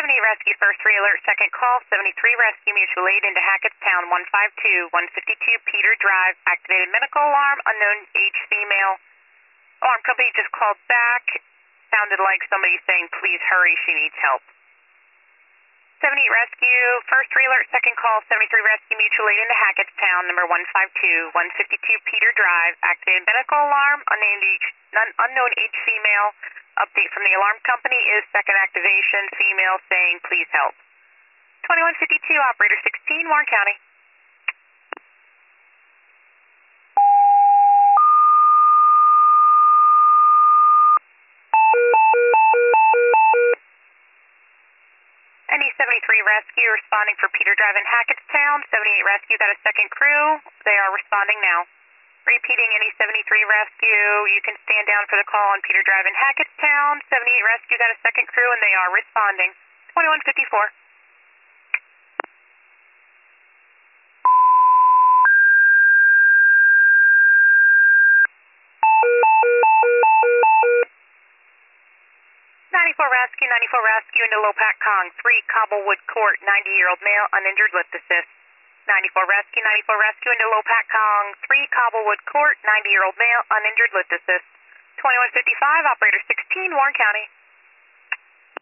78 Rescue, first 3 alert, second call, 73 Rescue, mutual aid into Hackettstown, 152, 152 Peter Drive, activated medical alarm, unknown age female. Alarm company just called back, sounded like somebody saying, please hurry, she needs help. 78 Rescue, first 3 alert, second call, 73 Rescue, mutual aid into Hackettstown, number 152, 152 Peter Drive, activated medical alarm, unknown age female. Update from the alarm company is second activation, female saying, please help. 2152, operator 16, Warren County. NE-73 Rescue responding for Peter Drive in Hackettstown. 78 Rescue got a second crew. They are responding now. Repeating, NE-73 Rescue, you can stand down for the call on Peter Drive in Hackettstown. 78 Rescue got a second crew and they are responding. 2154. Rescue, 94 Rescue into Lopac Kong, 3 Cobblewood Court, 90-year-old male, uninjured, lift assist. 94 Rescue into Lopac Kong, 3 Cobblewood Court, 90-year-old male, uninjured, lift assist. 2155, operator 16, Warren County.